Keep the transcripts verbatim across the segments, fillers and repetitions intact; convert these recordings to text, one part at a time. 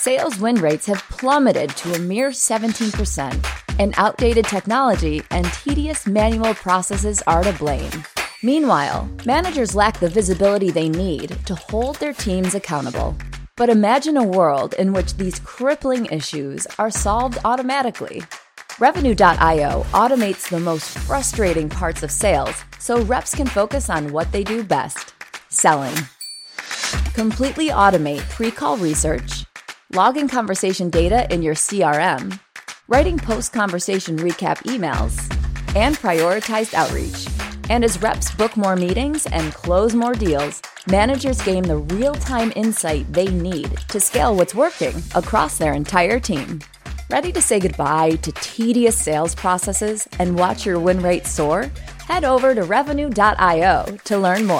sales win rates have plummeted to a mere seventeen percent, and outdated technology and tedious manual processes are to blame. Meanwhile, managers lack the visibility they need to hold their teams accountable. But imagine a world in which these crippling issues are solved automatically. Revenue dot io automates the most frustrating parts of sales so reps can focus on what they do best: selling. Completely automate pre-call research, logging conversation data in your C R M, writing post-conversation recap emails, and prioritized outreach. And as reps book more meetings and close more deals, managers gain the real-time insight they need to scale what's working across their entire team. Ready to say goodbye to tedious sales processes and watch your win rate soar? Head over to Revenue dot io to learn more.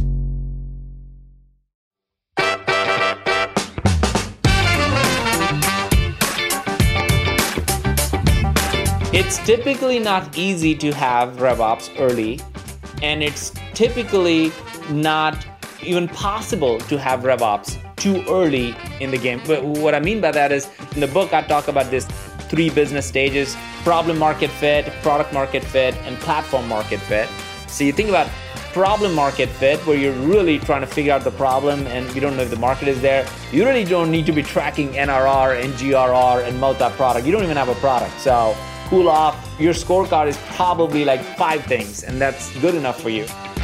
It's typically not easy to have RevOps early, and it's typically not even possible to have RevOps too early in the game. But what I mean by that is, in the book, I talk about this three business stages: problem market fit, product market fit, and platform market fit. So you think about problem market fit, where you're really trying to figure out the problem and you don't know if the market is there. You really don't need to be tracking N R R and G R R and multi-product. You don't even have a product. So cool off. Your scorecard is probably like five things, and that's good enough for you.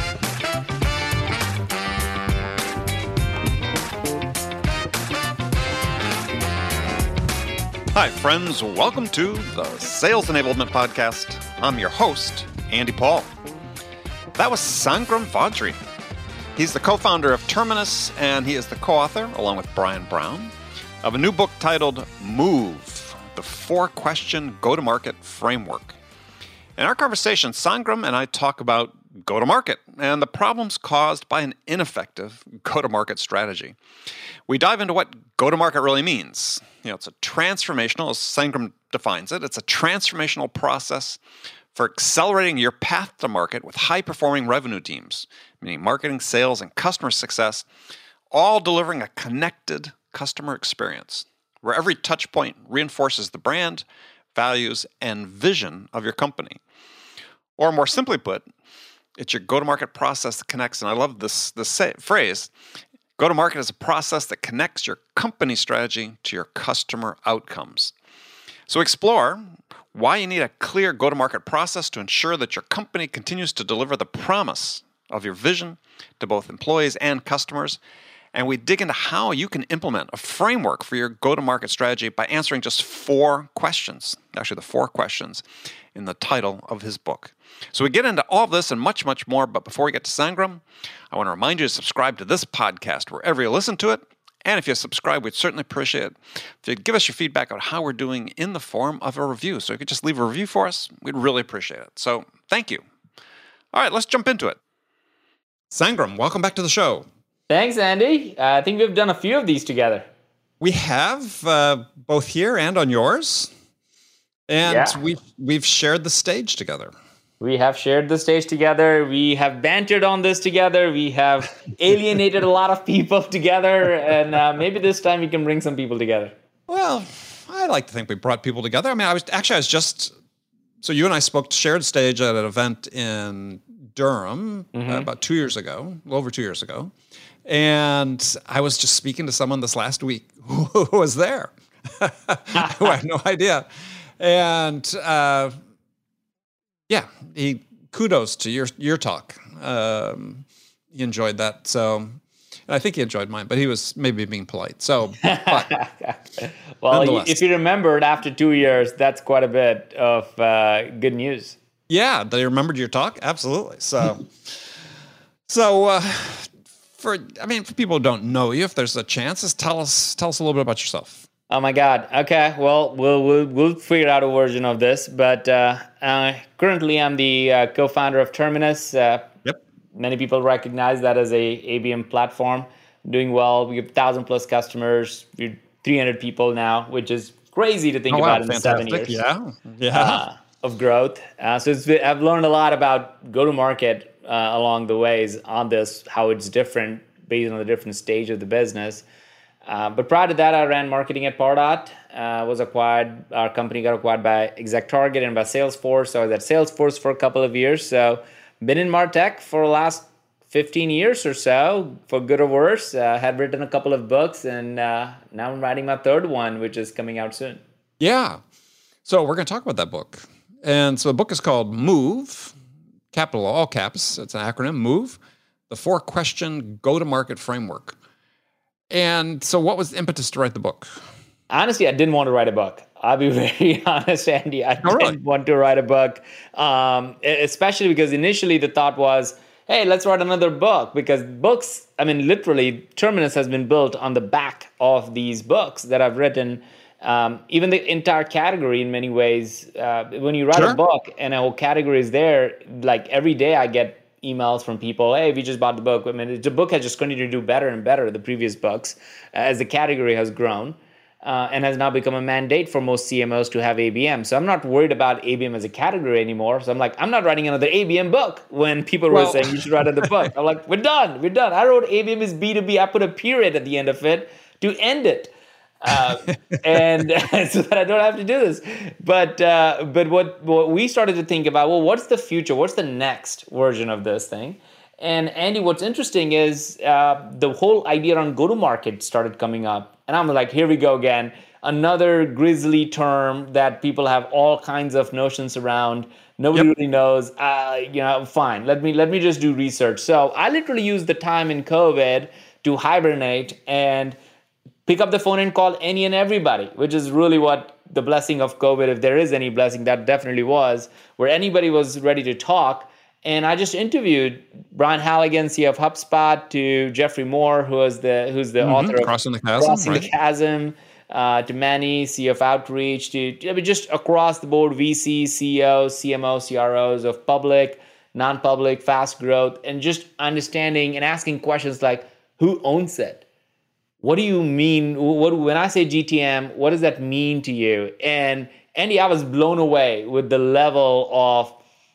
Hi, friends. Welcome to the Sales Enablement Podcast. I'm your host, Andy Paul. That was Sangram Vajri. He's the co-founder of Terminus, and he is the co-author, along with Brian Brown, of a new book titled Move, the Four-Question Go-to-Market Framework. In our conversation, Sangram and I talk about go-to-market and the problems caused by an ineffective go-to-market strategy. We dive into what go-to-market really means. You know, it's a transformational, as Sangram defines it, it's a transformational process for accelerating your path to market with high-performing revenue teams, meaning marketing, sales, and customer success, all delivering a connected customer experience where every touch point reinforces the brand, values, and vision of your company. Or more simply put, it's your go-to-market process that connects, and I love this, this say, phrase, go-to-market is a process that connects your company strategy to your customer outcomes. So explore why you need a clear go-to-market process to ensure that your company continues to deliver the promise of your vision to both employees and customers. And we dig into how you can implement a framework for your go-to-market strategy by answering just four questions, actually the four questions in the title of his book. So we get into all of this and much, much more. But before we get to Sangram, I want to remind you to subscribe to this podcast wherever you listen to it. And if you subscribe, we'd certainly appreciate it if you'd give us your feedback on how we're doing in the form of a review. So you could just leave a review for us. We'd really appreciate it. So thank you. All right, let's jump into it. Sangram, welcome back to the show. Thanks, Andy. Uh, I think we've done a few of these together. We have, uh, both here and on yours. And Yeah. we've, we've shared the stage together. We have shared the stage together. We have bantered on this together. We have alienated a lot of people together. And uh, maybe this time we can bring some people together. Well, I like to think we brought people together. I mean, I was actually, I was just, so you and I spoke, shared stage at an event in Durham mm-hmm. uh, about two years ago, a little over two years ago. And I was just speaking to someone this last week who was there, who I had no idea. And uh, yeah, he kudos to your your talk. Um, he enjoyed that. So, and I think he enjoyed mine, but he was maybe being polite. So, but well, if you remembered after two years, that's quite a bit of uh, good news. Yeah, they remembered your talk. Absolutely. So, so. Uh, For, I mean, for people who don't know you, if there's a chance, just tell us tell us a little bit about yourself. Oh my God. Okay. Well, we'll we'll, we'll figure out a version of this. But uh, uh, currently, I'm the uh, co-founder of Terminus. Uh, yep. Many people recognize that as a A B M platform. Doing well. We have thousand plus customers. We're three hundred people now, which is crazy to think oh, about wow, in fantastic. seven years. Yeah. Yeah. Uh, of growth. Uh, so it's been, I've learned a lot about go-to-market Uh, along the ways on this, how it's different based on the different stage of the business. Uh, but prior to that, I ran marketing at Pardot. Uh, was acquired. Our company got acquired by ExactTarget and by Salesforce. So I was at Salesforce for a couple of years. So been in MarTech for the last fifteen years or so, for good or worse. Uh, had written a couple of books, and uh, now I'm writing my third one, which is coming out soon. Yeah. So we're going to talk about that book. And so the book is called Move, capital all caps. It's an acronym, Move, the four-question go-to-market framework. And so what was the impetus to write the book? Honestly, I didn't want to write a book. I'll be very honest, Andy. I oh, didn't really? want to write a book, um, especially because initially the thought was, hey, let's write another book. Because books, I mean, literally, Terminus has been built on the back of these books that I've written. Um, even the entire category, in many ways, uh, when you write Sure. a book and a whole category is there, like every day I get emails from people, hey, we just bought the book. I mean, the book has just continued to do better and better, the previous books, as the category has grown, uh, and has now become a mandate for most C M Os to have A B M. So I'm not worried about A B M as a category anymore. So I'm like, I'm not writing another A B M book when people Well- were saying you should write another book. I'm like, we're done, we're done. I wrote A B M is B two B. I put a period at the end of it to end it. uh, and so that I don't have to do this. But uh, but what, what we started to think about, well, what's the future? What's the next version of this thing? And Andy, what's interesting is uh, the whole idea on go-to-market started coming up. And I'm like, here we go again. Another grisly term that people have all kinds of notions around. Nobody Yep. really knows. Uh, you know, fine. Let me let me just do research. So I literally used the time in COVID to hibernate and pick up the phone and call any and everybody, which is really what the blessing of COVID, if there is any blessing, that definitely was, where anybody was ready to talk. And I just interviewed Brian Halligan, C E O of HubSpot, to Jeffrey Moore, who is the who's the Mhm. author of Crossing the Chasm, Crossing right? the Chasm, uh, to Manny, C E O of Outreach, to I mean, just across the board, V Cs, C E Os, C M Os, C R Os of public, non-public, fast growth, and just understanding and asking questions like, who owns it? What do you mean? What, when I say G T M, what does that mean to you? And Andy, I was blown away with the level of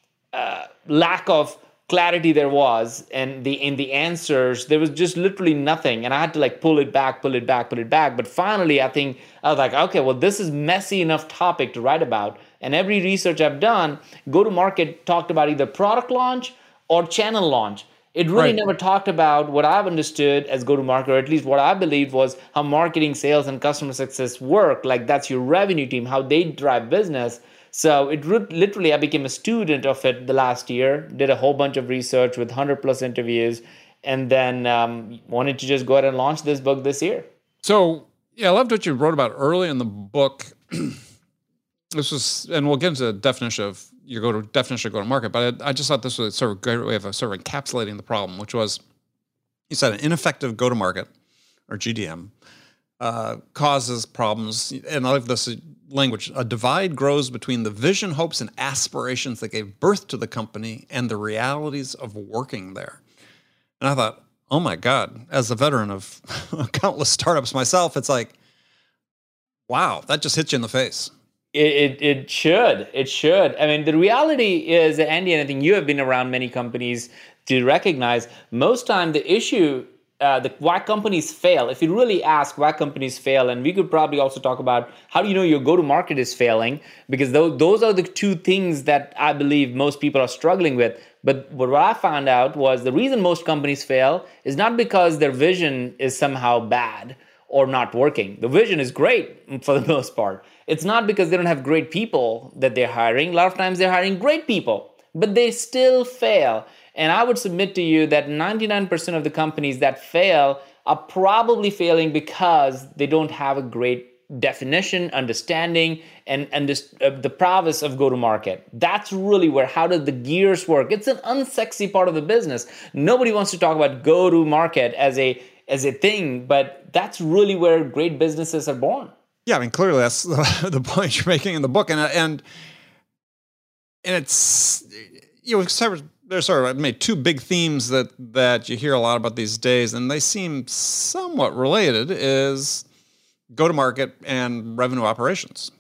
uh, lack of clarity there was, and the in the answers there was just literally nothing, and I had to like pull it back, pull it back, pull it back. But finally, I think I was like, okay, well, this is messy enough topic to write about. And every research I've done, go-to-market talked about either product launch or channel launch. It really Right. never talked about what I've understood as go-to-market, or at least what I believed was how marketing, sales, and customer success work. Like that's your revenue team, how they drive business. So it re- literally, I became a student of it the last year, did a whole bunch of research with one hundred plus interviews, and then um, wanted to just go ahead and launch this book this year. So, yeah, I loved what you wrote about early in the book. This was, and we'll get into the definition of your go to definition of go to market, but I, I just thought this was sort of a great way of uh, sort of encapsulating the problem, which was, you said, an ineffective go to market, or G D M, uh, causes problems. And I like this language: a divide grows between the vision, hopes, and aspirations that gave birth to the company and the realities of working there. And I thought, oh my God, as a veteran of countless startups myself, it's like, wow, that just hits you in the face. It, it it should. It should. I mean, the reality is, Andy, and I think you have been around many companies to recognize, most time the issue, uh, the why companies fail, if you really ask why companies fail, and we could probably also talk about how do you know your go-to-market is failing, because those, those are the two things that I believe most people are struggling with. But what I found out was the reason most companies fail is not because their vision is somehow bad or not working. The vision is great for the most part. It's not because they don't have great people that they're hiring. A lot of times they're hiring great people, but they still fail. And I would submit to you that ninety-nine percent of the companies that fail are probably failing because they don't have a great definition, understanding, and, and this, uh, the prowess of go-to-market. That's really where, how do the gears work? It's an unsexy part of the business. Nobody wants to talk about go-to-market as a as a thing, but that's really where great businesses are born. Yeah, I mean, clearly that's the point you're making in the book, and and and it's, you know, there's sort of, I've made two big themes that that you hear a lot about these days, and they seem somewhat related: is go-to-market and revenue operations.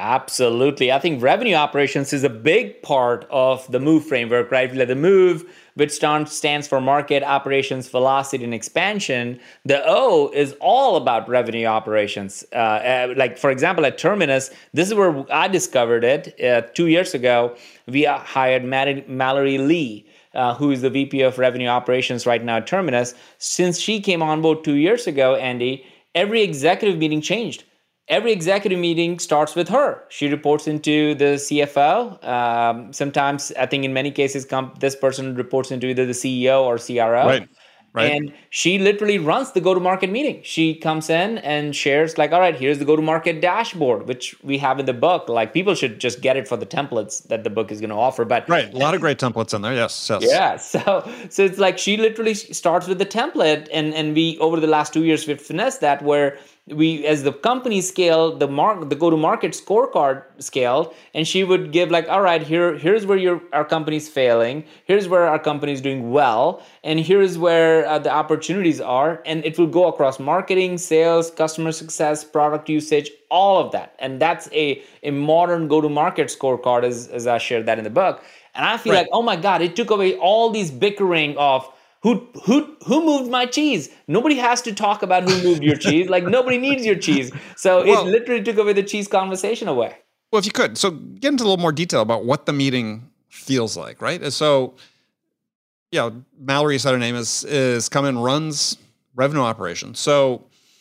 Absolutely. I think revenue operations is a big part of the MOVE framework, right? Like the MOVE, which stands for market operations, velocity, and expansion. The O is all about revenue operations. Uh, uh, like, for example, at Terminus, this is where I discovered it. Uh, two years ago, we hired Mallory Lee, Uh, who is the V P of Revenue Operations right now at Terminus. Since she came on board two years ago, Andy, every executive meeting changed. Every executive meeting starts with her. She reports into the C F O. Um, sometimes, I think in many cases, com- this person reports into either the C E O or C R O. Right. Right. And she literally runs the go-to-market meeting. She comes in and shares like, all right, here's the go-to-market dashboard, which we have in the book. Like, people should just get it for the templates that the book is going to offer. But right, a lot of great templates in there. Yes, yes. Yeah. So, so it's like she literally starts with the template, and and we over the last two years we've finessed that where we, as the company scaled, the mark, the go-to-market scorecard scaled, and she would give like, all right, here, here's where your our company's failing, here's where our company's doing well, and here's where uh, the opportunities are, and it will go across marketing, sales, customer success, product usage, all of that, and that's a a modern go-to-market scorecard, as as I shared that in the book, and I feel right. like, oh my God, it took away all these bickering of. Who who who moved my cheese? Nobody has to talk about who moved your cheese. Like, nobody needs your cheese. So well, it literally took away the cheese conversation away. Well, if you could, so get into a little more detail about what the meeting feels like, right? So, yeah, Mallory said her name is is come in, runs revenue operations. So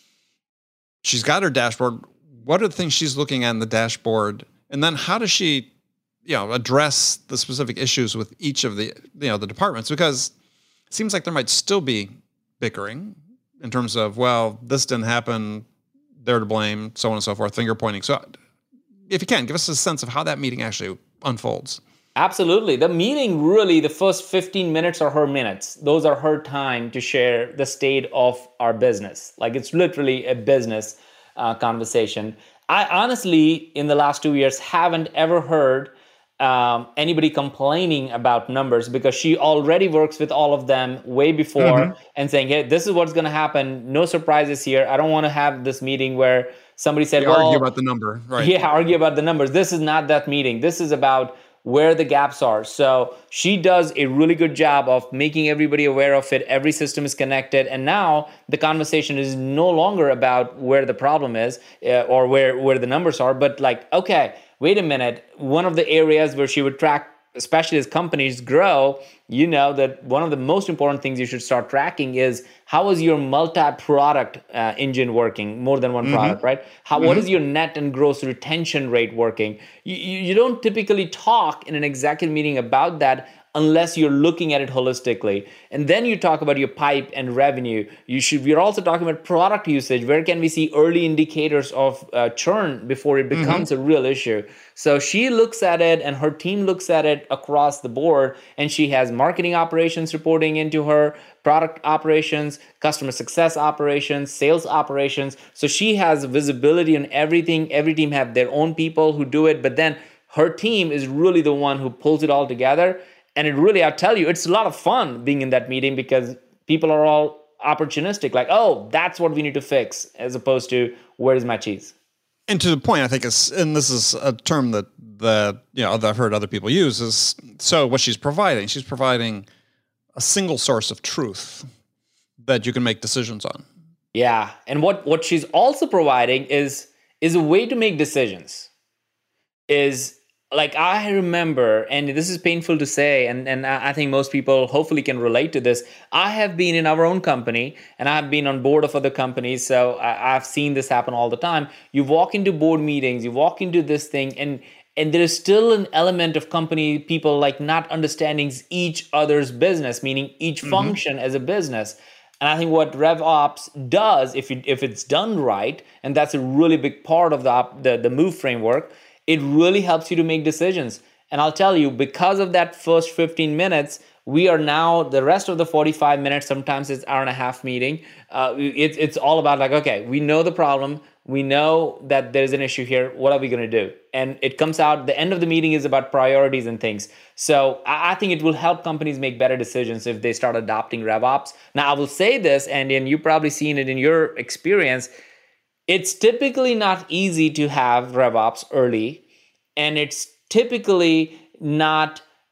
she's got her dashboard. What are the things she's looking at in the dashboard? And then how does she, you know, address the specific issues with each of the, you know, the departments? Because it seems like there might still be bickering in terms of, well, this didn't happen, they're to blame, so on and so forth, finger pointing. So if you can, give us a sense of how that meeting actually unfolds. Absolutely. The meeting, really, the first fifteen minutes are her minutes. Those are her time to share the state of our business. Like, it's literally a business uh, conversation. I honestly, in the last two years, haven't ever heard Um, anybody complaining about numbers, because she already works with all of them way before mm-hmm. and saying, hey, this is what's going to happen. No surprises here. I don't want to have this meeting where somebody said, we well, argue about the number. Right. Yeah, argue about the numbers. This is not that meeting. This is about where the gaps are. So she does a really good job of making everybody aware of it. Every system is connected. And now the conversation is no longer about where the problem is uh, or where, where the numbers are, but like, okay, wait a minute, one of the areas where she would track, especially as companies grow, you know that one of the most important things you should start tracking is how is your multi-product uh, engine working, more than one mm-hmm. product, right? How mm-hmm. What is your net and gross retention rate working? You, you, you don't typically talk in an executive meeting about that unless you're looking at it holistically. And then you talk about your pipe and revenue. You should. We're also talking about product usage. Where can we see early indicators of uh, churn before it becomes mm-hmm. a real issue? So she looks at it and her team looks at it across the board. And she has marketing operations reporting into her, product operations, customer success operations, sales operations. So she has visibility on everything. Every team have their own people who do it. But then her team is really the one who pulls it all together. And it really, I'll tell you, it's a lot of fun being in that meeting because people are all opportunistic, like, oh, that's what we need to fix, as opposed to where's my cheese? And to the point, I think, is, and this is a term that, that you know, that I've heard other people use, is so what she's providing, she's providing a single source of truth that you can make decisions on. Yeah. And what, what she's also providing is, is a way to make decisions. Is Like, I remember, and this is painful to say, and, and I think most people hopefully can relate to this. I have been in our own company, and I've been on board of other companies, so I, I've seen this happen all the time. You walk into board meetings, you walk into this thing, and and there is still an element of company people like not understanding each other's business, meaning each mm-hmm. function as a business. And I think what RevOps does, if it, if it's done right, and that's a really big part of the the, the MOVE framework, it really helps you to make decisions. And I'll tell you, because of that first fifteen minutes, we are now, the rest of the forty-five minutes, sometimes it's hour and a half meeting. Uh, it, it's all about like, okay, we know the problem. We know that there's an issue here. What are we going to do? And it comes out, the end of the meeting is about priorities and things. So I, I think it will help companies make better decisions if they start adopting RevOps. Now, I will say this, Andy, and you've probably seen it in your experience, it's typically not easy to have RevOps early, and it's typically not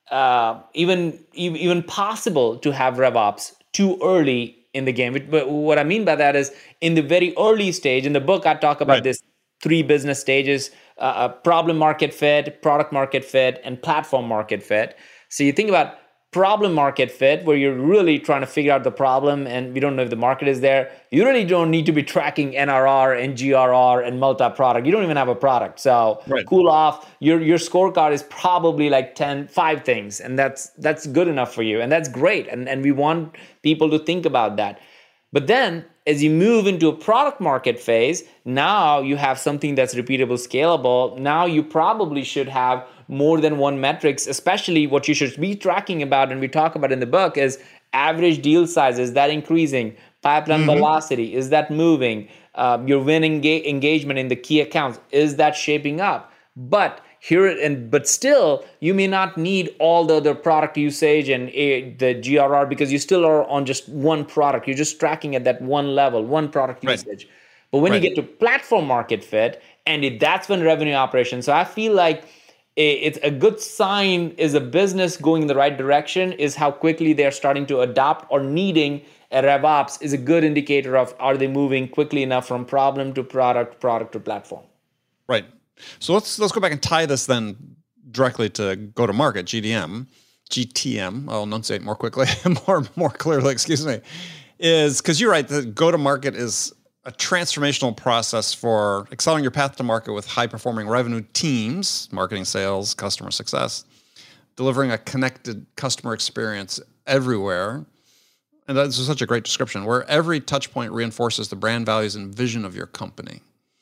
uh, even even possible to have RevOps too early in the game. But what I mean by that is in the very early stage. In the book, I talk about Right. this three business stages: uh, problem market fit, product market fit, and platform market fit. So you think about problem market fit, where you're really trying to figure out the problem and we don't know if the market is there. You really don't need to be tracking N R R and G R R and multi-product. You don't even have a product. So Right. cool off. Your your scorecard is probably like ten, five things. And that's that's good enough for you. And that's great. And, and we want people to think about that. But then as you move into a product market phase, now you have something that's repeatable, scalable. Now you probably should have more than one metrics, especially what you should be tracking about, and we talk about in the book, is average deal size. Is that increasing? Pipeline mm-hmm. velocity, is that moving? Um, your win enga- engagement in the key accounts, is that shaping up? But here and but still, you may not need all the other product usage and uh, the G R R, because you still are on just one product. You're just tracking at that one level, one product Right. usage. But when Right. you get to platform market fit, and it, that's when revenue operations. So I feel like it's a good sign is a business going in the right direction, is how quickly they're starting to adopt or needing a RevOps is a good indicator of, are they moving quickly enough from problem to product, product to platform. Right. So let's let's go back and tie this then directly to go to market, G D M, G T M. I'll enunciate more quickly, more more clearly. Excuse me. Is because you're right. The go to market is a transformational process for accelerating your path to market with high-performing revenue teams, marketing, sales, customer success, delivering a connected customer experience everywhere. And that's such a great description, where every touch point reinforces the brand values and vision of your company.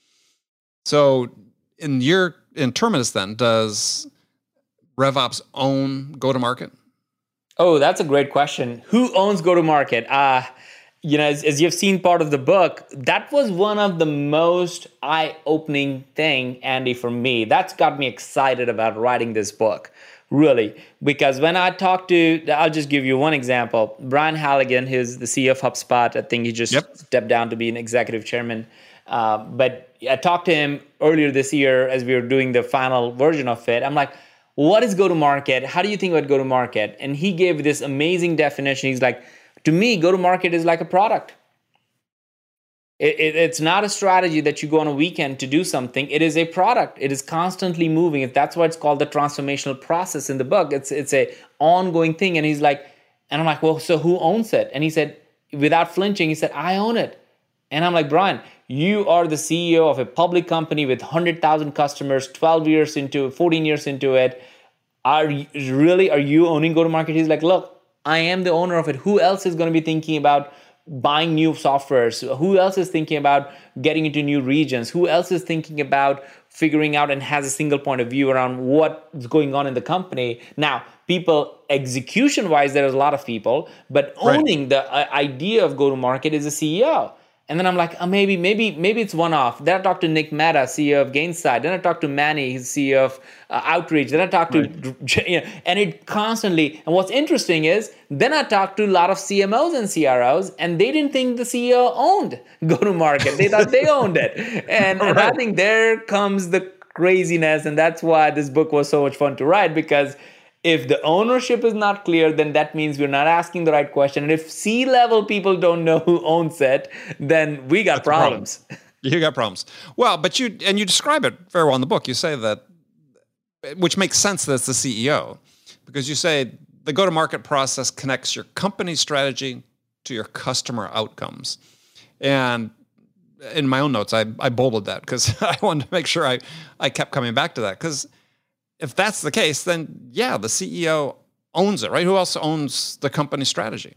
So in your in Terminus then, does RevOps own go-to-market? Oh, that's a great question. Who owns go-to-market? Uh, You know, as, as you've seen part of the book, that was one of the most eye-opening thing, Andy, for me. That's got me excited about writing this book, really. Because when I talked to, I'll just give you one example. Brian Halligan, who's the C E O of HubSpot. I think he just yep. stepped down to be an executive chairman. Uh, but I talked to him earlier this year as we were doing the final version of it. I'm like, what is go-to-market? How do you think about go-to-market? And he gave this amazing definition. He's like, to me, go-to-market is like a product. It, it, it's not a strategy that you go on a weekend to do something. It is a product. It is constantly moving. If that's why it's called the transformational process in the book. It's it's a ongoing thing. And he's like, and I'm like, well, so who owns it? And he said, without flinching, he said, I own it. And I'm like, Brian, you are the C E O of a public company with one hundred thousand customers, twelve years into it, fourteen years into it. Are you, really, are you owning go-to-market? He's like, look, I am the owner of it. Who else is going to be thinking about buying new softwares? Who else is thinking about getting into new regions? Who else is thinking about figuring out and has a single point of view around what's going on in the company? Now, people, execution-wise, there's a lot of people, but owning right. the uh, idea of go-to-market is a C E O. And then I'm like, oh, maybe, maybe, maybe it's one-off. Then I talked to Nick Mehta, C E O of Gainsight. Then I talked to Manny, he's C E O of uh, Outreach. Then I talked right. to, you know, and it constantly. And what's interesting is, then I talked to a lot of C M Os and C R Os, and they didn't think the C E O owned go-to-market. They thought they owned it. And, right. and I think there comes the craziness, and that's why this book was so much fun to write, because if the ownership is not clear, then that means we're not asking the right question. And if C-level people don't know who owns it, then we got That's problems. Problem. You got problems. Well, but you, and you describe it very well in the book. You say that, which makes sense that it's the C E O, because you say the go-to-market process connects your company strategy to your customer outcomes. And in my own notes, I, I bolded that because I wanted to make sure I, I kept coming back to that, because if that's the case, then yeah, the C E O owns it, right? Who else owns the company strategy?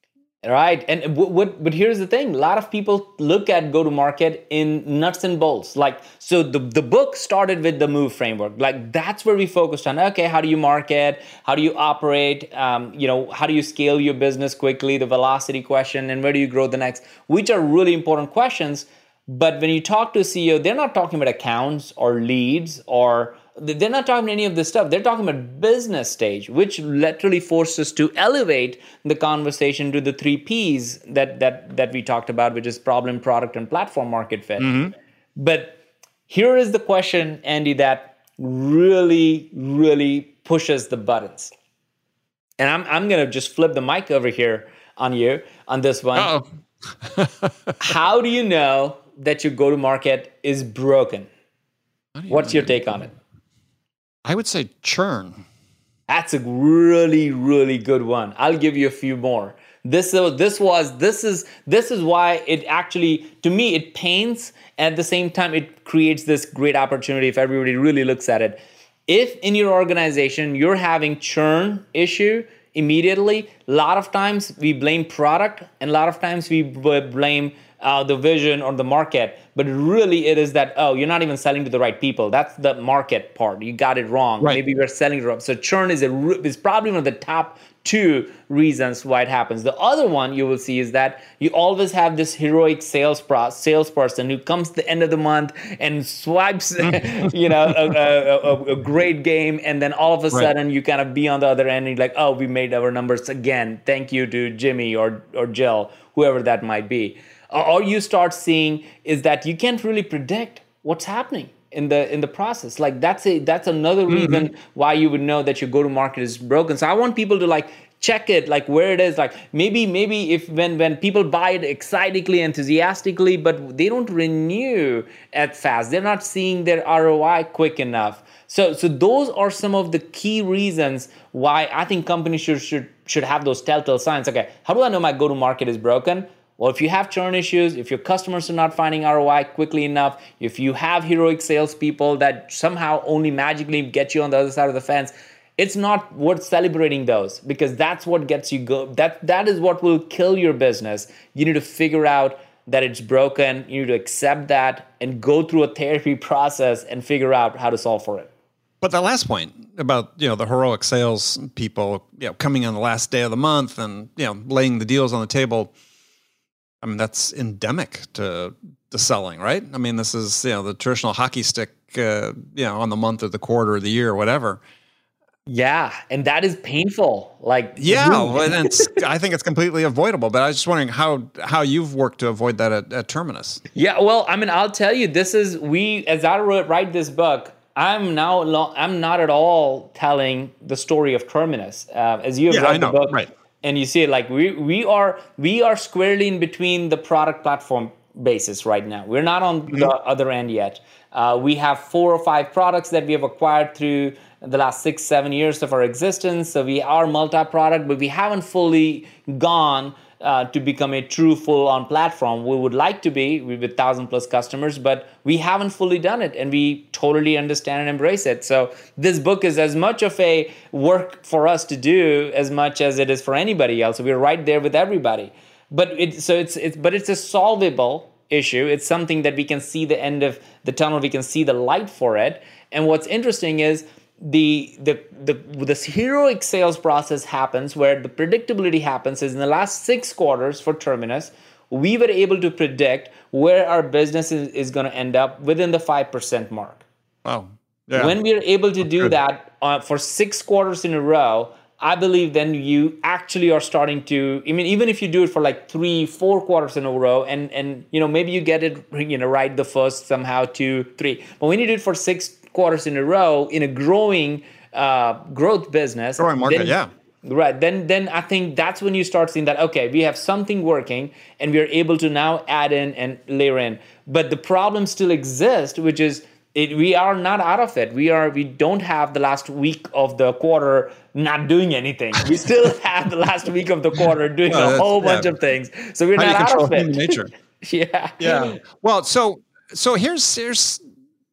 Right. And what, what, but here's the thing. A lot of people look at go-to-market in nuts and bolts. Like, so the, the book started with the MOVE framework. Like, that's where we focused on, okay, how do you market? How do you operate? Um, you know, how do you scale your business quickly? The velocity question, and where do you grow the next? Which are really important questions. But when you talk to a C E O, they're not talking about accounts or leads, or they're not talking about any of this stuff. They're talking about business stage, which literally forces us to elevate the conversation to the three Ps that that that we talked about, which is problem, product, and platform market fit. Mm-hmm. But here is the question, Andy, that really, really pushes the buttons. and I'm I'm gonna just flip the mic over here on you on this one. Uh-oh. How do you know that your go-to-market is broken? What's your take on it? I would say churn. That's a really, really good one. I'll give you a few more. This, uh, this was, this is, this is why it actually, to me, it pains. At the same time, it creates this great opportunity if everybody really looks at it. If in your organization you're having churn issue immediately, a lot of times we blame product, and a lot of times we blame uh, the vision or the market. But really, it is that, oh, you're not even selling to the right people. That's the market part. You got it wrong. Right. Maybe we're selling wrong. So churn is a is probably one of the top two reasons why it happens. The other one you will see is that you always have this heroic sales pro- salesperson who comes to the end of the month and swipes, you know, a, a, a, a great game, and then all of a sudden right. you kind of be on the other end and you're like, oh, we made our numbers again. Thank you to Jimmy or or Jill, whoever that might be. Or you start seeing is that you can't really predict what's happening in the in the process. Like that's a that's another reason mm-hmm. why you would know that your go-to-market is broken. So I want people to like check it, like where it is. Like maybe maybe if when when people buy it excitedly, enthusiastically, but they don't renew at fast. They're not seeing their R O I quick enough. So so those are some of the key reasons why I think companies should should should have those telltale signs. Okay, how do I know my go-to-market is broken? Well, if you have churn issues, if your customers are not finding R O I quickly enough, if you have heroic salespeople that somehow only magically get you on the other side of the fence, it's not worth celebrating those, because that's what gets you go. That that is what will kill your business. You need to figure out that it's broken. You need to accept that and go through a therapy process and figure out how to solve for it. But that last point about, you know, the heroic sales people, you know, coming on the last day of the month and, you know, laying the deals on the table, I mean, that's endemic to to selling, right? I mean, this is, you know, the traditional hockey stick, uh, you know, on the month or the quarter or the year or whatever. Yeah, and that is painful. Like, yeah, well, and it's, I think it's completely avoidable. But I was just wondering how how you've worked to avoid that at, at Terminus. Yeah, well, I mean, I'll tell you, this is we as I wrote, write this book. I'm now lo- I'm not at all telling the story of Terminus uh, as you have yeah, read I know, the book. Right. And you see it like we we are we are squarely in between the product platform basis right now. We're not on mm-hmm. the other end yet. Uh, we have four or five products that we have acquired through the last six, seven years of our existence. So we are multi-product, but we haven't fully gone uh, to become a true full-on platform. We would like to be with one thousand plus customers, but we haven't fully done it, and we totally understand and embrace it. So this book is as much of a work for us to do as much as it is for anybody else. We're right there with everybody. But it, so it's it's but it's a solvable issue. It's something that we can see the end of the tunnel. We can see the light for it. And what's interesting is the the the this heroic sales process happens where the predictability happens is in the last six quarters for Terminus, we were able to predict where our business is, is going to end up within the five percent mark. Wow. Yeah. When we are able to do Good. that uh, for six quarters in a row, I believe then you actually are starting to, I mean, even if you do it for like three, four quarters in a row, and, and you know, maybe you get it, you know, right the first somehow, two, three. But when you do it for six quarters in a row in a growing uh, growth business. Growing market, then, yeah. Right. Then, then I think that's when you start seeing that, okay, we have something working and we are able to now add in and layer in. But the problem still exists, which is, It, we are not out of it. We are. We don't have the last week of the quarter not doing anything. We still have the last week of the quarter doing well, a whole bunch yeah. of things. So we're How not out of it. Human nature. yeah. Yeah. Well, so so here's here's.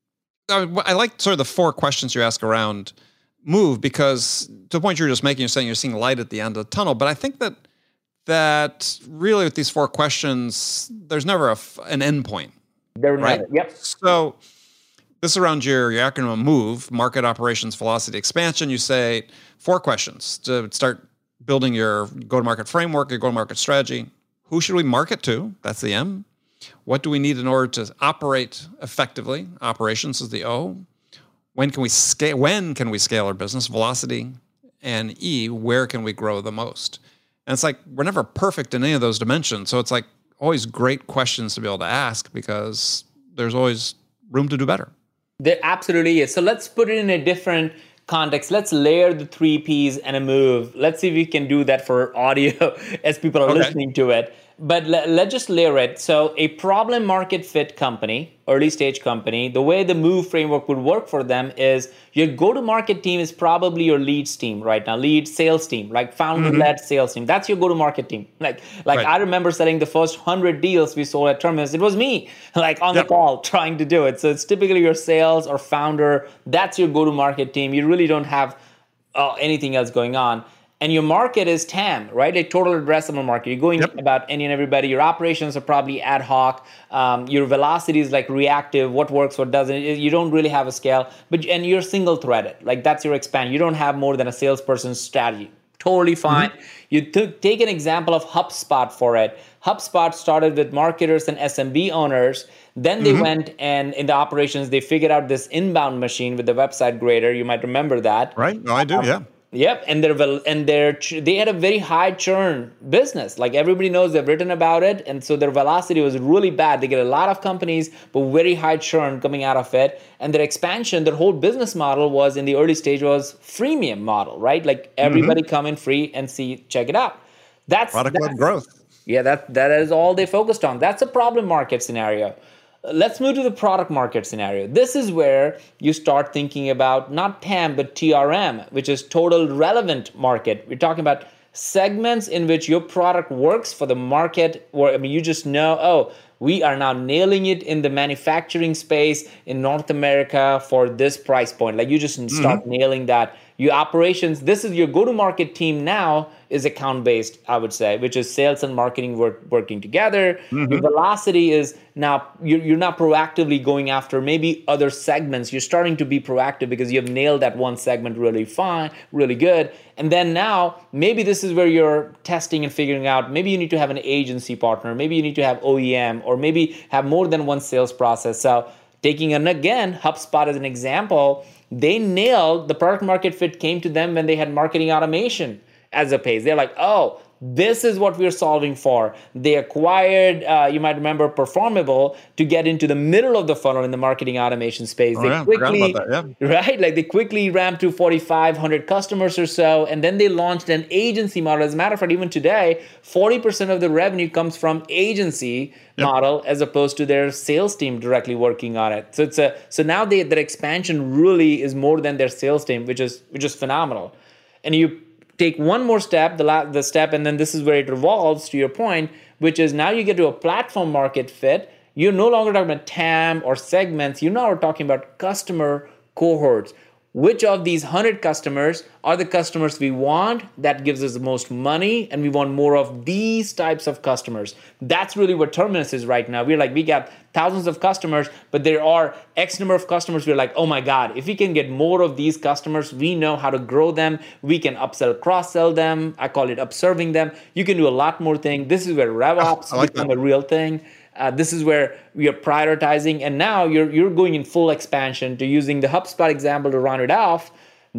Uh, I like sort of the four questions you ask around Move, because to the point you were just making, you're saying you're seeing light at the end of the tunnel. But I think that that really with these four questions, there's never a, an end point. There right? never. Yep. So. This is around your, your acronym MOVE, Market Operations Velocity Expansion. You say four questions to start building your go-to-market framework, your go-to-market strategy. Who should we market to? That's the M. What do we need in order to operate effectively? Operations is the O. When can we scale? When can we scale our business? Velocity. And E, where can we grow the most? And it's like we're never perfect in any of those dimensions. So it's like always great questions to be able to ask, because there's always room to do better. There absolutely is. So let's put it in a different context, let's layer the three Ps and a move. Let's see if we can do that for audio as people are okay. listening to it. But let, let's just layer it. So a problem market fit company, early stage company, the way the move framework would work for them is your go-to-market team is probably your leads team right now, lead sales team, like founder-led mm-hmm. sales team. That's your go-to-market team. Like, like right. I remember selling the first one hundred deals we sold at Terminus. It was me, like on yep. the call trying to do it. So it's typically your sales or founder. That's your go-to-market team. You really don't have uh, anything else going on. And your market is T A M, right? A total addressable market. You're going yep. about any and everybody. Your operations are probably ad hoc. Um, your velocity is like reactive. What works, what doesn't. You don't really have a scale. But and you're single threaded. Like that's your expand. You don't have more than a salesperson's strategy. Totally fine. Mm-hmm. You t- take an example of HubSpot for it. HubSpot started with marketers and S M B owners. Then they mm-hmm. went and in the operations, they figured out this inbound machine with the website grader. You might remember that. Right. No, I do. Um, yeah. Yep, and they're and they're they had a very high churn business. Like everybody knows, they've written about it, and so their velocity was really bad. They get a lot of companies, but very high churn coming out of it. And their expansion, their whole business model was in the early stage was freemium model, right? Like everybody mm-hmm. come in free and see, check it out. That's product-led growth. Yeah, that that is all they focused on. That's a problem market scenario. Let's move to the product market scenario. This is where you start thinking about not T A M, but T R M, which is total relevant market. We're talking about segments in which your product works for the market where, I mean, you just know, oh, we are now nailing it in the manufacturing space in North America for this price point. Like you just start mm-hmm. nailing that. Your operations, this is your go-to-market team now is account-based, I would say, which is sales and marketing work, working together. Mm-hmm. Your velocity is now, you're, you're not proactively going after maybe other segments. You're starting to be proactive because you have nailed that one segment really fine, really good. And then now, maybe this is where you're testing and figuring out, maybe you need to have an agency partner, maybe you need to have O E M, or maybe have more than one sales process. So taking, and again, HubSpot as an example, they nailed the product market fit came to them when they had marketing automation as a pace. They're like, oh, this is what we're solving for. They acquired, uh, you might remember, Performable to get into the middle of the funnel in the marketing automation space. Oh, they yeah, quickly, forgot about that, yeah. right? Like they quickly ramped to forty-five hundred customers or so, and then they launched an agency model. As a matter of fact, even today, forty percent of the revenue comes from agency yep. model as opposed to their sales team directly working on it. So it's a so now they, their expansion really is more than their sales team, which is which is phenomenal. And you take one more step, the la- the step, and then this is where it revolves to your point, which is now you get to a platform market fit. You're no longer talking about T A M or segments. You now are talking about customer cohorts. Which of these one hundred customers are the customers we want that gives us the most money, and we want more of these types of customers? That's really what Terminus is right now. We're like, we got thousands of customers, but there are X number of customers. We're like, oh my God, if we can get more of these customers, we know how to grow them. We can upsell, cross-sell them. I call it upserving them. You can do a lot more things. This is where RevOps like become that. a real thing. Uh, this is where we are prioritizing, and now you're you're going in full expansion to using the HubSpot example to round it off.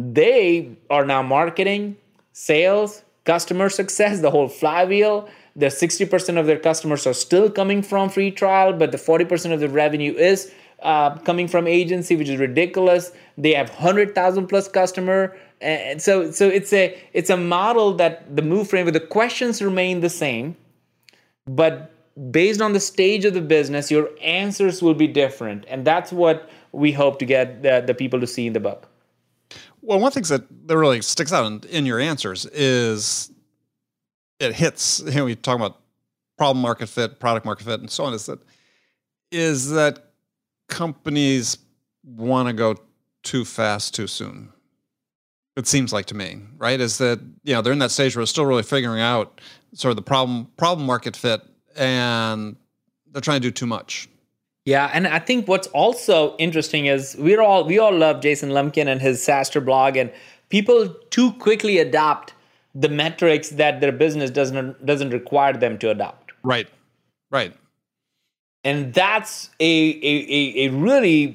They are now marketing, sales, customer success, the whole flywheel. The sixty percent of their customers are still coming from free trial, but the forty percent of the revenue is uh, coming from agency, which is ridiculous. They have one hundred thousand plus customer. And so so it's a it's a model that the move framework, the questions remain the same, but based on the stage of the business, your answers will be different. And that's what we hope to get the, the people to see in the book. Well, one thing that, that really sticks out in, in your answers is it hits, you know, we talk about problem market fit, product market fit, and so on, is that, is that companies want to go too fast, too soon. It seems like to me, right? Is that, you know, they're in that stage where they're still really figuring out sort of the problem, problem market fit, and they're trying to do too much. Yeah, and I think what's also interesting is we're all we all love Jason Lumpkin and his SaaStr blog, and people too quickly adopt the metrics that their business doesn't doesn't require them to adopt. Right, right. And that's a a a, a really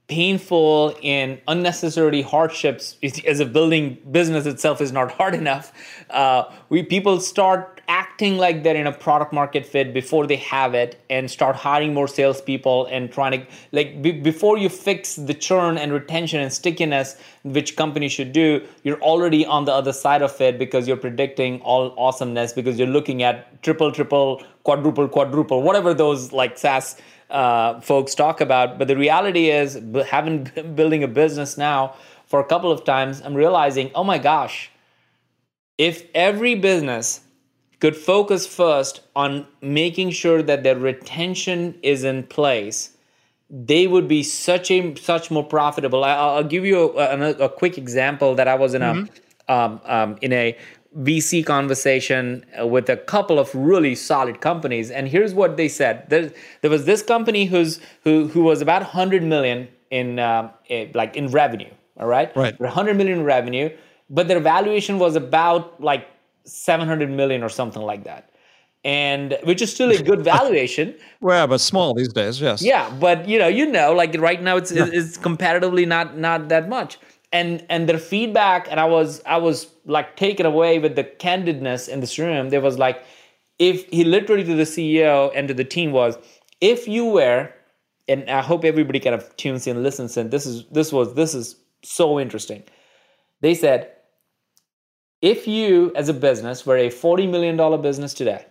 painful and unnecessary hardships, as a building business itself is not hard enough, uh, we people start acting like they're in a product market fit before they have it, and start hiring more salespeople and trying to, like, b- before you fix the churn and retention and stickiness, which companies should do, you're already on the other side of it because you're predicting all awesomeness, because you're looking at triple, triple, quadruple, quadruple, whatever those like SaaS Uh, folks talk about. But the reality is, having been building a business now for a couple of times, I'm realizing, oh my gosh, if every business could focus first on making sure that their retention is in place, they would be such a such more profitable. I, I'll give you a, a, a quick example that I was in mm-hmm. a um, um, in a V C conversation with a couple of really solid companies, and here's what they said. There, there was this company who's who who was about one hundred million in uh, like in revenue. All right, right, one hundred million in revenue, but their valuation was about like seven hundred million or something like that, and which is still a good valuation. Well, but small these days, yes. Yeah, but you know, you know, like right now, it's yeah. it's comparatively not not that much. And and their feedback, and I was I was like taken away with the candidness in this room. There was like, if he literally to the C E O and to the team was, if you were, and I hope everybody kind of tunes in, listens in. This is this was this is so interesting. They said, if you as a business were a forty million dollars business today,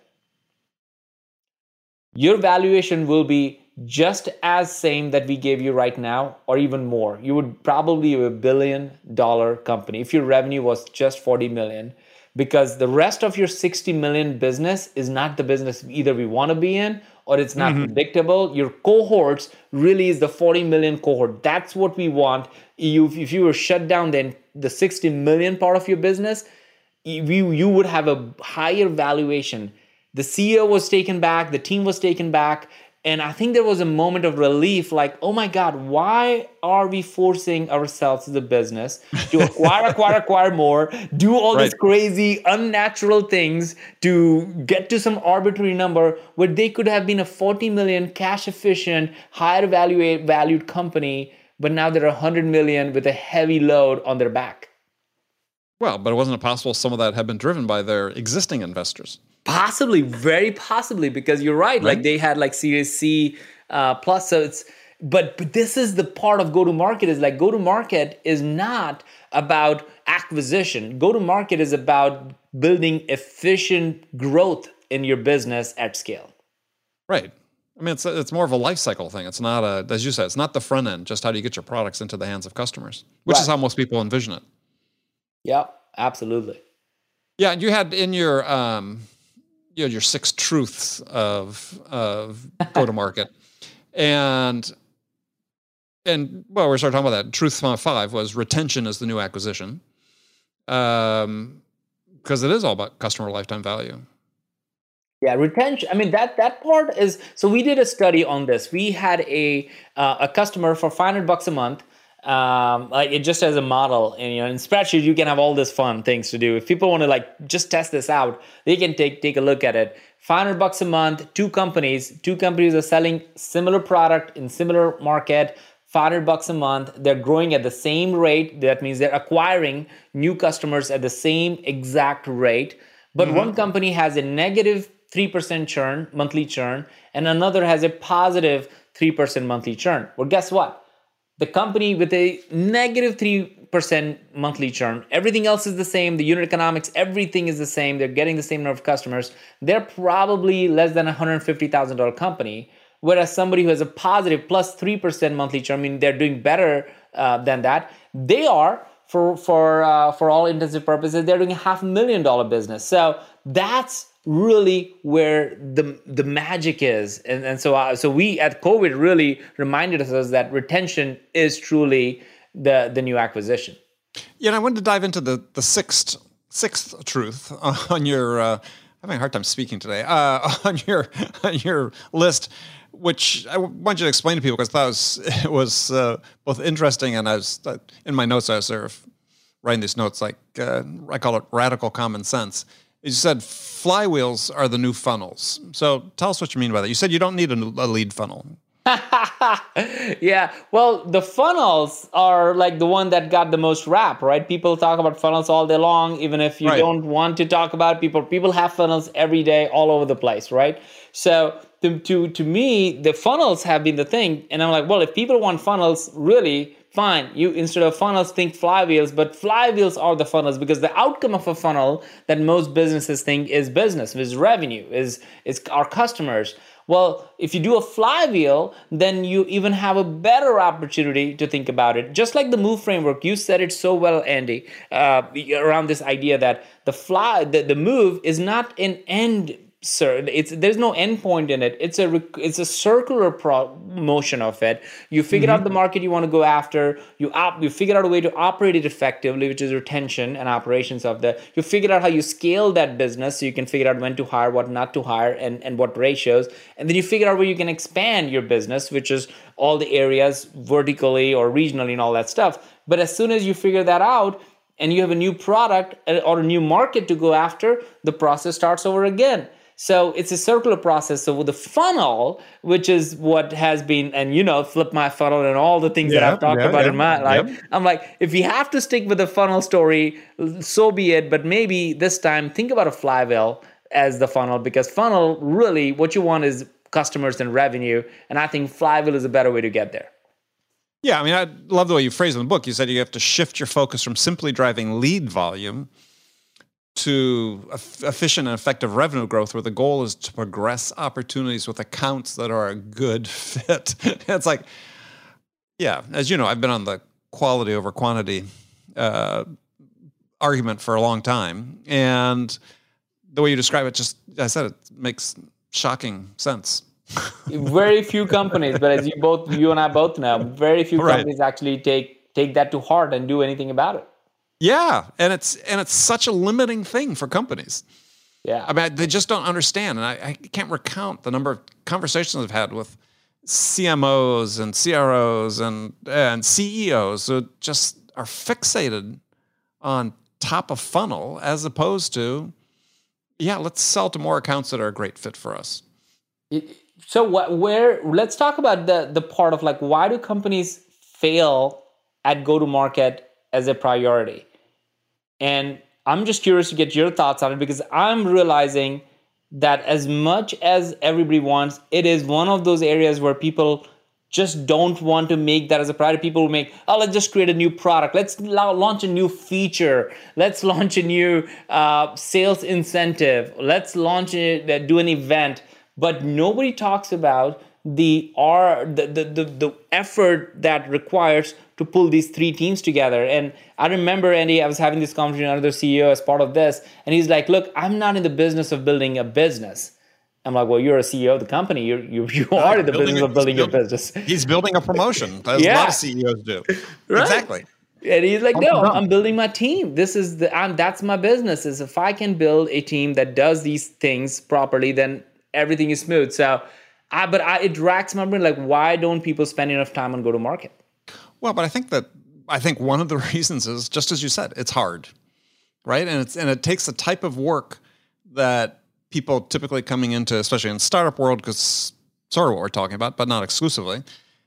your valuation will be just as same that we gave you right now, or even more. You would probably be a billion dollar company if your revenue was just forty million, because the rest of your sixty million business is not the business either we want to be in, or it's not mm-hmm. predictable. Your cohorts really is the forty million cohort. That's what we want. You, if you were shut down, then the sixty million part of your business, you, you would have a higher valuation. The C E O was taken back, the team was taken back. And I think there was a moment of relief, like, oh my God, why are we forcing ourselves as a business to acquire, acquire, acquire more, do all right. these crazy, unnatural things to get to some arbitrary number where they could have been a forty million cash efficient, higher value, valued company, but now they're one hundred million with a heavy load on their back. Well, but it wasn't possible some of that had been driven by their existing investors. Possibly, very possibly, because you're right. right. Like they had like Series C uh, plus. So it's, but but this is the part of go-to-market is like go-to-market is not about acquisition. Go-to-market is about building efficient growth in your business at scale. Right. I mean, it's a, it's more of a life cycle thing. It's not a, as you said, it's not the front end. Just how do you get your products into the hands of customers, which right. is how most people envision it. Yeah, absolutely. Yeah, and you had in your. Um, You had your six truths of of go-to-market, and and well, we started talking about that. Truth five was retention is the new acquisition, um, because it is all about customer lifetime value. Yeah, retention. I mean that that part is. So we did a study on this. We had a uh, a customer for five hundred bucks a month. Um, like it just as a model, and you know, in spreadsheet you can have all this fun things to do. If people want to like just test this out, they can take take a look at it. five hundred bucks a month, two companies, two companies are selling similar product in similar market. five hundred bucks a month, they're growing at the same rate. That means they're acquiring new customers at the same exact rate. But mm-hmm. one company has a negative three percent churn, monthly churn, and another has a positive three percent monthly churn. Well, guess what? The company with a negative three percent monthly churn, everything else is the same. The unit economics, everything is the same. They're getting the same number of customers. They're probably less than a one hundred fifty thousand dollars company. Whereas somebody who has a positive plus three percent monthly churn, I mean, they're doing better uh, than that. They are, for for uh, for all intensive purposes, they're doing a half a million dollar business. So that's really where the the magic is, and and so uh, so we at COVID really reminded us that retention is truly the the new acquisition. Yeah, and I wanted to dive into the the sixth sixth truth on your. Uh, I'm having a hard time speaking today. Uh, on your on your list, which I want you to explain to people because that was it was uh, both interesting and I was uh, in my notes I was sort of writing these notes like uh, I call it radical common sense. You said flywheels are the new funnels. So tell us what you mean by that. You said you don't need a, a lead funnel. Yeah, well, the funnels are like the one that got the most rap, right? People talk about funnels all day long, even if you Right. don't want to talk about people. People have funnels every day, all over the place, right? So to to to me, the funnels have been the thing, and I'm like, well, if people want funnels, really fine. You instead of funnels, think flywheels, but flywheels are the funnels because the outcome of a funnel that most businesses think is business, is revenue, is is our customers. Well, if you do a flywheel, then you even have a better opportunity to think about it. Just like the MOVE framework, you said it so well, Andy, uh, around this idea that the fly, the, the move is not an end. Sir, it's there's no end point in it. It's a it's a circular pro- motion of it. You figure Mm-hmm. out the market you want to go after. You op- you figure out a way to operate it effectively, which is retention and operations of the. You figure out how you scale that business, so you can figure out when to hire, what not to hire, and and what ratios. And then you figure out where you can expand your business, which is all the areas vertically or regionally and all that stuff. But as soon as you figure that out, and you have a new product or a new market to go after, the process starts over again. So it's a circular process. So with the funnel, which is what has been, and you know, flip my funnel and all the things that Yeah, I've talked yeah, about yeah, in my life. yeah. I'm like, if you have to stick with the funnel story, so be it. But maybe this time, think about a flywheel as the funnel, because funnel really what you want is customers and revenue. And I think flywheel is a better way to get there. Yeah, I mean, I love the way you phrased it in the book. You said you have to shift your focus from simply driving lead volume to efficient and effective revenue growth, where the goal is to progress opportunities with accounts that are a good fit. It's like, yeah, as you know, I've been on the quality over quantity uh, argument for a long time. And the way you describe it, just, I said, it makes shocking sense. Very few companies, but as you both, you and I both know, very few Right. companies actually take take that to heart and do anything about it. Yeah, and it's and it's such a limiting thing for companies. Yeah, I mean, they just don't understand, and I, I can't recount the number of conversations I've had with C M Os and C R Os and and C E Os who just are fixated on top of funnel as opposed to, yeah, let's sell to more accounts that are a great fit for us. So what? Where? Let's talk about the the part of like, why do companies fail at go to market as a priority? And I'm just curious to get your thoughts on it, because I'm realizing that as much as everybody wants, it is one of those areas where people just don't want to make that as a priority. People will make, oh, let's just create a new product. Let's la- launch a new feature. Let's launch a new uh, sales incentive. Let's launch it, do an event. But nobody talks about the R, the, the the the effort that requires to pull these three teams together. And I remember, Andy, I was having this conversation with another C E O as part of this, and he's like, "Look, I'm not in the business of building a business." I'm like, "Well, you're a C E O of the company. You you you are in the business a, of building building, a business." He's building a promotion, as Yeah. a lot of C E Os do. Right. Exactly. And he's like, I'm no, done. I'm building my team. This is the, I'm, that's my business. Is if I can build a team that does these things properly, then everything is smooth. So, I, but I, it racks my brain. Like, why don't people spend enough time on go to market? Well, but I think that I think one of the reasons is just as you said, it's hard, right? And it's and it takes a type of work that people typically coming into, especially in the startup world, because sort of what we're talking about, but not exclusively.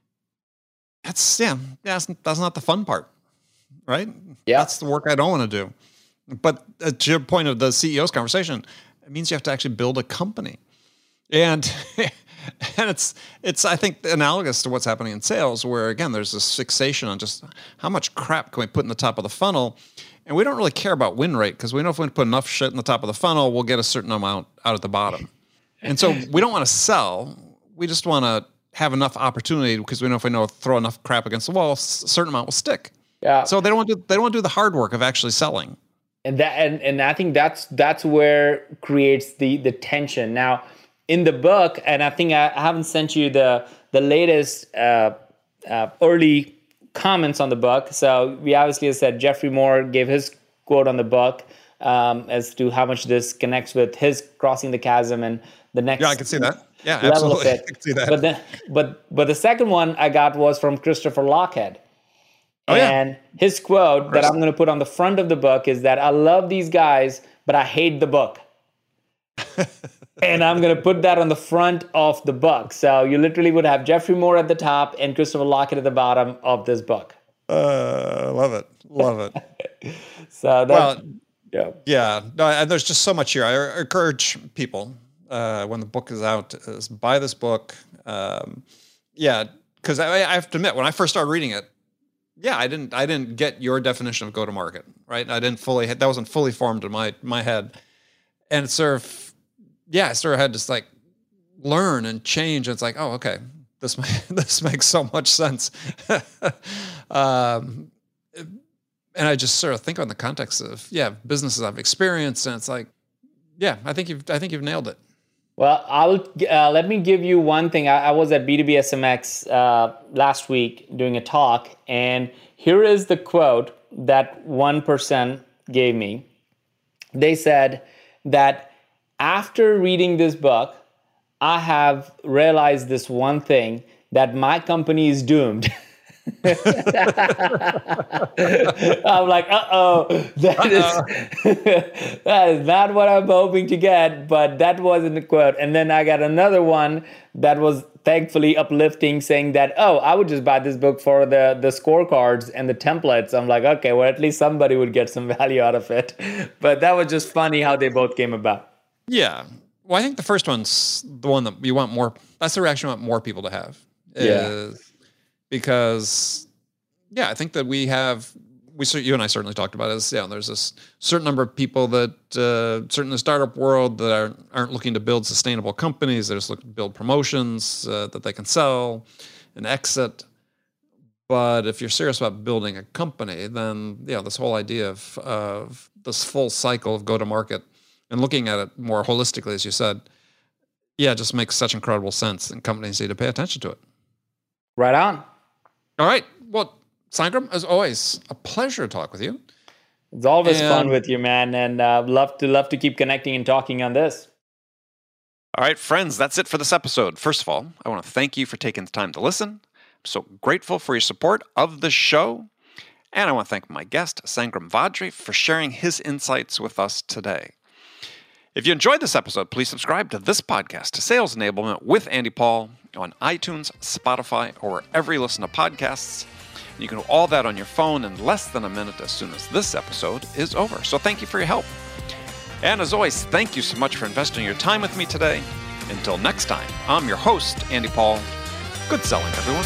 That's yeah, yeah, that's, that's not the fun part, right? Yeah. That's the work I don't want to do. But uh, to your point of the C E O's conversation, it means you have to actually build a company, and and it's it's I think analogous to what's happening in sales, where again there's this fixation on just how much crap can we put in the top of the funnel, and we don't really care about win rate because we know if we put enough shit in the top of the funnel, we'll get a certain amount out at the bottom, and so we don't want to sell. We just want to have enough opportunity because we know if we know throw enough crap against the wall, a certain amount will stick. Yeah. So they don't want to they don't want to do the hard work of actually selling. And that and, and I think that's that's where creates the the tension. Now, in the book, and I think I, I haven't sent you the the latest uh, uh, early comments on the book. So we obviously said Jeffrey Moore gave his quote on the book um, as to how much this connects with his crossing the chasm and the next. Yeah, I can see that. Yeah, level absolutely. of it. I can see that. But then, but but the second one I got was from Christopher Lochhead. Oh, yeah. And his quote that I'm going to put on the front of the book is that I love these guys, but I hate the book. And I'm going to put that on the front of the book. So you literally would have Jeffrey Moore at the top and Christopher Lockett at the bottom of this book. Uh, love it. Love it. So that, well, yeah. Yeah. No, and there's just so much here. I encourage people uh, when the book is out, is buy this book. Um, yeah. Because I, I have to admit, when I first started reading it, yeah, I didn't I didn't get your definition of go-to-market, right? I didn't fully, that wasn't fully formed in my, my head. And it sort of, yeah, I sort of had to like learn and change. And it's like, oh, okay, this this makes so much sense. um, and I just sort of think on the context of, yeah, businesses I've experienced, and it's like, yeah, I think you've I think you've nailed it. Well, I'll uh, let me give you one thing. I, I was at B two B S M X uh, last week doing a talk, and here is the quote that one person gave me. They said that after reading this book, I have realized this one thing, that my company is doomed. I'm like, uh-oh, that Uh-oh. is that is not what I'm hoping to get, but that wasn't the quote. And then I got another one that was thankfully uplifting, saying that, oh, I would just buy this book for the, the scorecards and the templates. I'm like, okay, well, at least somebody would get some value out of it. But that was just funny how they both came about. Yeah. Well, I think the first one's the one that you want more, that's the reaction you want more people to have. Yeah. Because, yeah, I think that we have, we you and I certainly talked about this. Yeah, there's this certain number of people that, uh, certainly in the startup world, that are, aren't looking to build sustainable companies. They're just looking to build promotions uh, that they can sell and exit. But if you're serious about building a company, then, yeah, this whole idea of, of this full cycle of go-to-market and looking at it more holistically, as you said, yeah, it just makes such incredible sense, and companies need to pay attention to it. Right on. All right. Well, Sangram, as always, a pleasure to talk with you. It's always and, fun with you, man, and uh, love to love to keep connecting and talking on this. All right, friends, that's it for this episode. First of all, I want to thank you for taking the time to listen. I'm so grateful for your support of the show. And I want to thank my guest, Sangram Vajri, for sharing his insights with us today. If you enjoyed this episode, please subscribe to this podcast, to Sales Enablement with Andy Paul, on iTunes, Spotify, or wherever you listen to podcasts. You can do all that on your phone in less than a minute as soon as this episode is over. So thank you for your help. And as always, thank you so much for investing your time with me today. Until next time, I'm your host, Andy Paul. Good selling, everyone.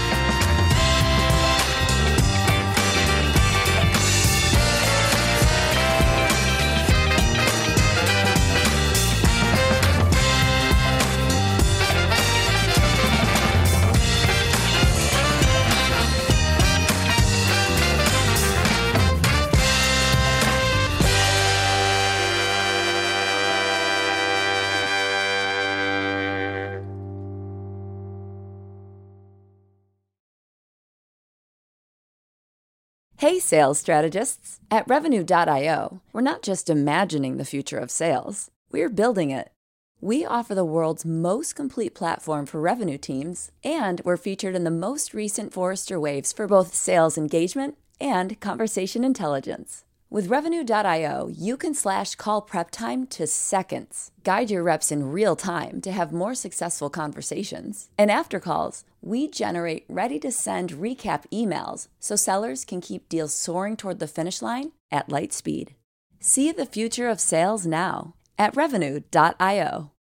Hey, sales strategists. At Revenue dot io, we're not just imagining the future of sales, we're building it. We offer the world's most complete platform for revenue teams, and we're featured in the most recent Forrester Waves for both sales engagement and conversation intelligence. With Revenue dot io, you can slash call prep time to seconds, guide your reps in real time to have more successful conversations. And after calls, we generate ready-to-send recap emails so sellers can keep deals soaring toward the finish line at light speed. See the future of sales now at Revenue dot io.